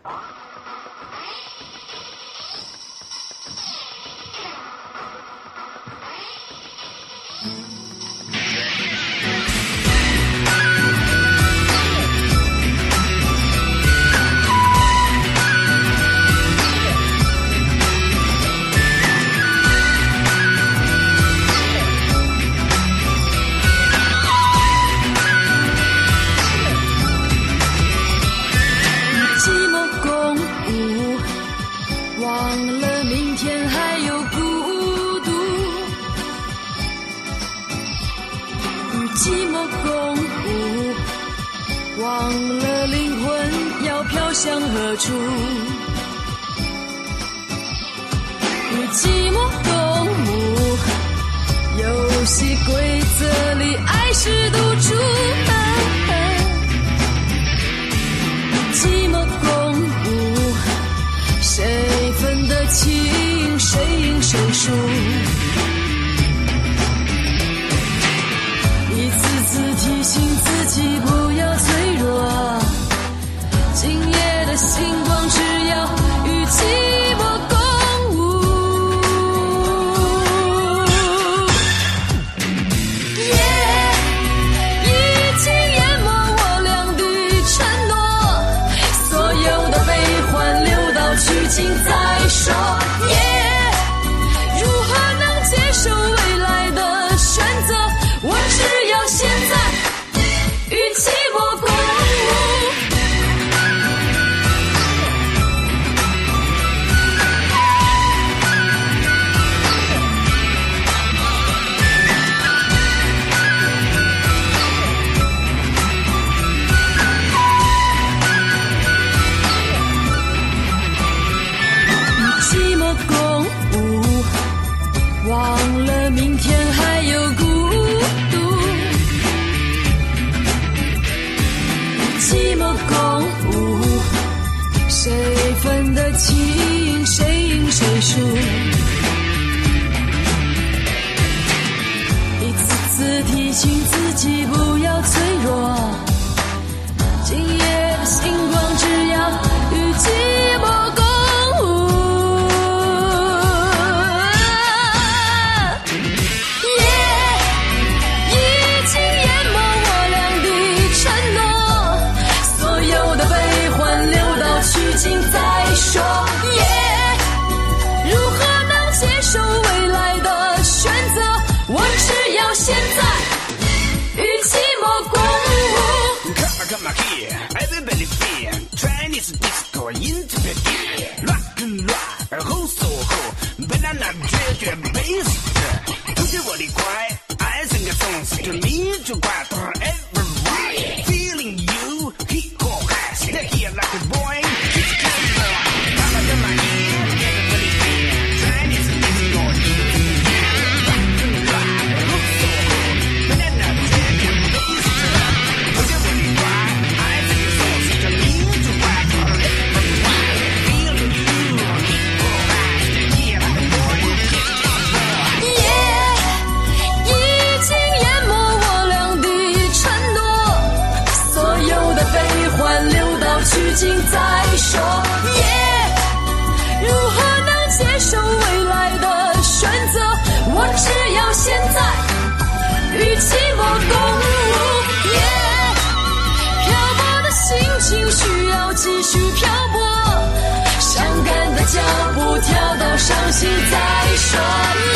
寂寞共舞，忘了灵魂要飘向何处。与寂寞共舞，游戏规则里爱是赌注。寂寞共舞，谁分得清谁赢谁输？一次次提醒自己不要脆弱，今夜的星光只要与寂寞共舞。已经淹没我俩的承诺，所有的悲欢留到去尽再说。如何能接受未来的选择？我只要现在与寂寞共舞。与寂寞共舞，忘了明天还有孤独。寂寞共舞，谁分得清谁赢谁输？一次次提醒自己不要脆弱，今夜的星光只要与寂寞共舞。已经淹没我俩的承诺，所有的悲欢留到去尽再说。如何能接受未来的选择？我只要现在与寂寞共舞。 Come here, everybody feel Chinese disco into the gear Rock and roll, 吼so吼 Banana 绝绝 bass 不是我的快爱上个松子就你就快乐 Everybody feeling you He go high Stay here like a boy Just come on Come on here Everybody feel Chinese disco into the gear Rock and roll, 吼so吼 Banana 绝绝 bass 不是我的快爱上个松子就你就快乐 Everybody feeling you He go high Stay here like a boy Just come on 已经淹没我俩的承诺，所有的悲欢留到去尽再说。如何能接受未来的选择？我只要现在与寂寞共舞。漂泊的心情需要继续漂泊，伤感的脚步跳到伤心再说。